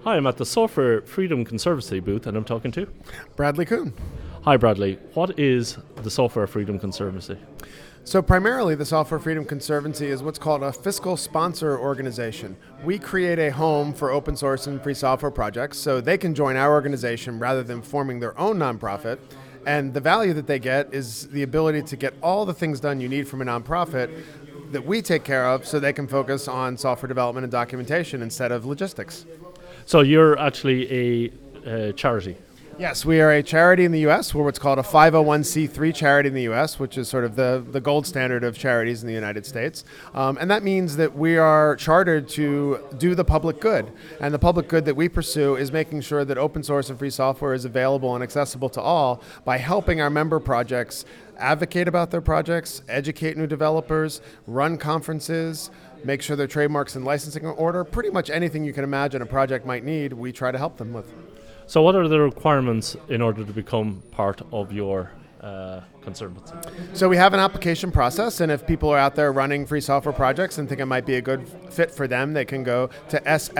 Hi, I'm at the Software Freedom Conservancy booth and I'm talking to. Bradley Kuhn. Hi, Bradley. What is the Software Freedom Conservancy? So primarily the Software Freedom Conservancy is what's called a fiscal sponsor organization. We create a home for open source and free software projects so they can join our organization rather than forming their own nonprofit. And the value that they get is the ability to get all the things done you need from a nonprofit that we take care of so they can focus on software development and documentation instead of logistics. So you're actually a charity. Yes, we are a charity in the U.S. We're what's called a 501c3 charity in the U.S., which is sort of the gold standard of charities in the United States. And that means that we are chartered to do the public good. And the public good that we pursue is making sure that open source and free software is available and accessible to all by helping our member projects advocate about their projects, educate new developers, run conferences, make sure their trademarks and licensing are in order. Pretty much anything you can imagine a project might need, we try to help them with. So what are the requirements in order to become part of your conservancy? So we have an application process, and if people are out there running free software projects and think it might be a good fit for them, they can go to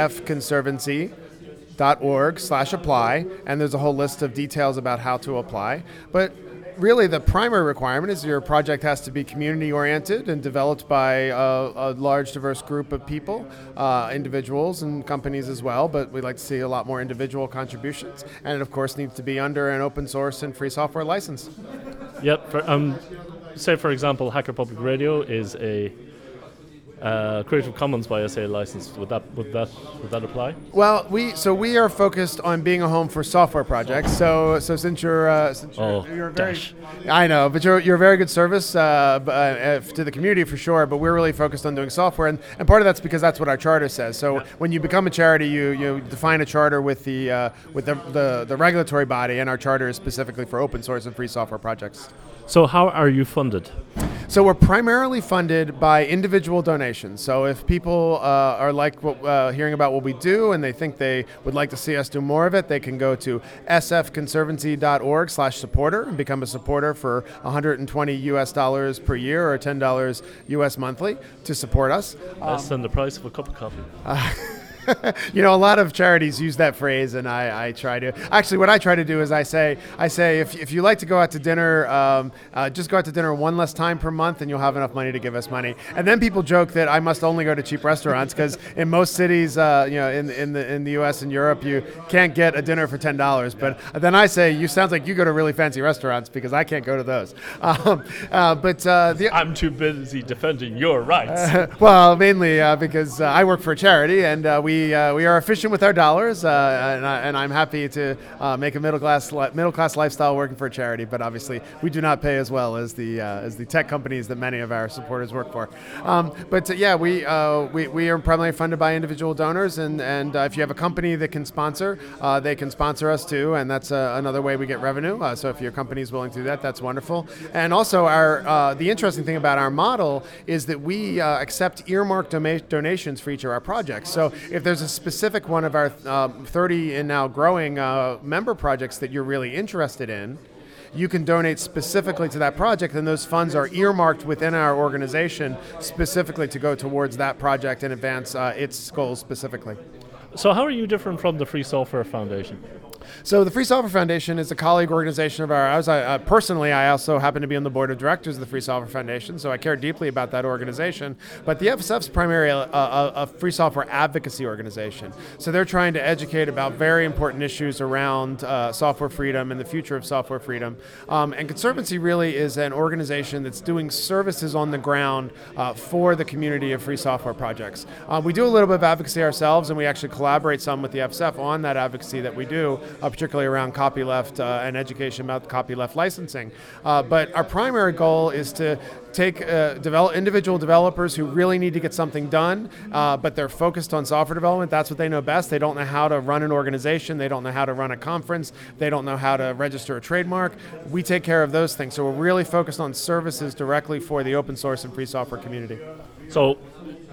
sfconservancy.org/apply, and there's a whole list of details about how to apply. But really, the primary requirement is your project has to be community-oriented and developed by a large, diverse group of people, individuals and companies as well, but we'd like to see a lot more individual contributions. And it, of course, needs to be under an open source and free software license. Yep. Say, for example, Hacker Public Radio is a Creative Commons by SA license. Would that apply? Well, we are focused on being a home for software projects. So since you're very, I know, but you're a very good service to the community for sure. But we're really focused on doing software, and part of that's because that's what our charter says. So when you become a charity, you define a charter with the regulatory body, and our charter is specifically for open source and free software projects. So how are you funded? So we're primarily funded by individual donations. So if people are hearing about what we do and they think they would like to see us do more of it, they can go to sfconservancy.org/supporter and become a supporter for $120 per year or $10 US monthly to support us. Less than the price of a cup of coffee. A lot of charities use that phrase, and I try to. Actually, what I try to do is I say if you like to go out to dinner, just go out to dinner one less time per month, and you'll have enough money to give us money. And then people joke that I must only go to cheap restaurants because in most cities, in the U.S. and Europe, you can't get a dinner for $10. But then I say, you sounds like you go to really fancy restaurants because I can't go to those. I'm too busy defending your rights. Well, mainly because I work for a charity, and we are efficient with our dollars, and I'm happy to make a middle class lifestyle working for a charity. But obviously, we do not pay as well as the tech companies that many of our supporters work for. We are primarily funded by individual donors, and if you have a company that can sponsor, they can sponsor us too, and that's another way we get revenue. So if your company is willing to do that, that's wonderful. And also, the interesting thing about our model is that we accept earmarked donations for each of our projects. So if there's a specific one of our 30 and now growing member projects that you're really interested in, you can donate specifically to that project, and those funds are earmarked within our organization specifically to go towards that project and advance its goals specifically. So how are you different from the Free Software Foundation? So the Free Software Foundation is a colleague organization of ours. Personally, I also happen to be on the board of directors of the Free Software Foundation, so I care deeply about that organization. But the FSF is primarily a free software advocacy organization. So they're trying to educate about very important issues around software freedom and the future of software freedom. And Conservancy really is an organization that's doing services on the ground for the community of free software projects. We do a little bit of advocacy ourselves, and we actually collaborate some with the FSF on that advocacy that we do. Particularly around copyleft and education about copyleft licensing. But our primary goal is to take individual developers who really need to get something done, but they're focused on software development. That's what they know best. They don't know how to run an organization. They don't know how to run a conference. They don't know how to register a trademark. We take care of those things. So we're really focused on services directly for the open source and free software community. So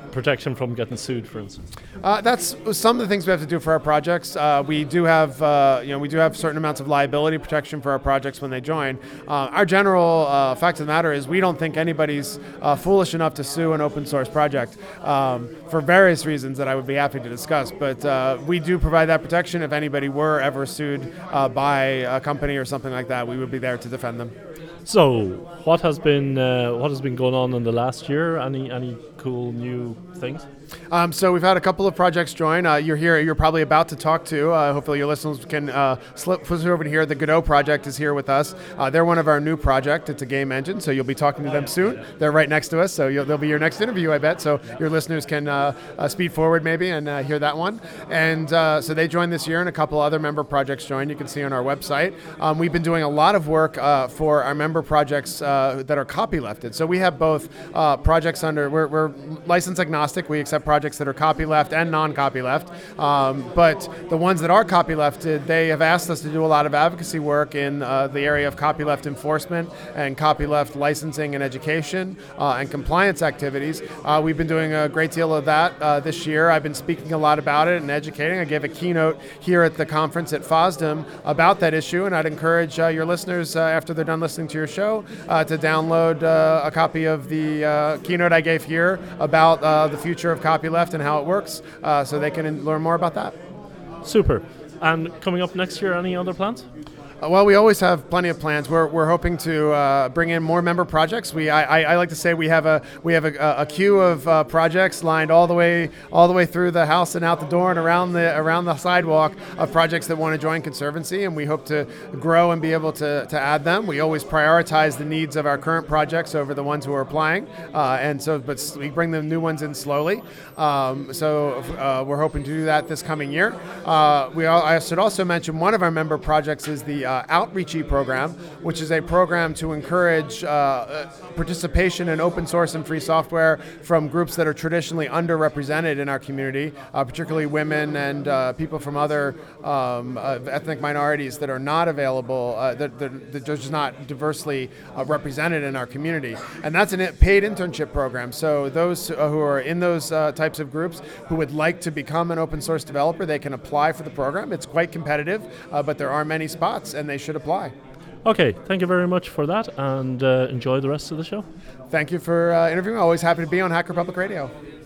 protection from getting sued, for instance? That's some of the things we have to do for our projects. We do have, certain amounts of liability protection for our projects when they join. Our general fact of the matter is we don't think anybody's foolish enough to sue an open source project for various reasons that I would be happy to discuss. But we do provide that protection. If anybody were ever sued by a company or something like that, we would be there to defend them. So, what has been going on in the last year? Any cool new things? So we've had a couple of projects join. You're here. You're probably about to talk to. Hopefully, your listeners can flip over to here. The Godot project is here with us. They're one of our new project. It's a game engine, so you'll be talking to them soon. They're right next to us, so they'll be your next interview, I bet. So your listeners can speed forward maybe and hear that one. And so they joined this year, and a couple other member projects joined. You can see on our website. We've been doing a lot of work for our member projects that are copylefted. So we have both projects under. We're license agnostic. We accept projects that are copyleft and non-copyleft, but the ones that are copylefted, they have asked us to do a lot of advocacy work in the area of copyleft enforcement and copyleft licensing and education and compliance activities. We've been doing a great deal of that this year. I've been speaking a lot about it and educating. I gave a keynote here at the conference at FOSDEM about that issue, and I'd encourage your listeners, after they're done listening to your show, to download a copy of the keynote I gave here about the future of copyleft and how it works, so they can learn more about that. Super. And coming up next year, any other plans? Well, we always have plenty of plans. We're hoping to bring in more member projects. I like to say we have a queue of projects lined all the way through the house and out the door and around the sidewalk of projects that want to join Conservancy, and we hope to grow and be able to add them. We always prioritize the needs of our current projects over the ones who are applying, but we bring the new ones in slowly. So we're hoping to do that this coming year. I should also mention one of our member projects is the Outreachy program, which is a program to encourage participation in open source and free software from groups that are traditionally underrepresented in our community, particularly women and people from other ethnic minorities that are not available, that are just not diversely represented in our community. And that's a paid internship program. So those who are in those types of groups who would like to become an open source developer, they can apply for the program. It's quite competitive, but there are many spots, and they should apply. Okay, thank you very much for that, and enjoy the rest of the show. Thank you for interviewing. Always happy to be on Hacker Public Radio.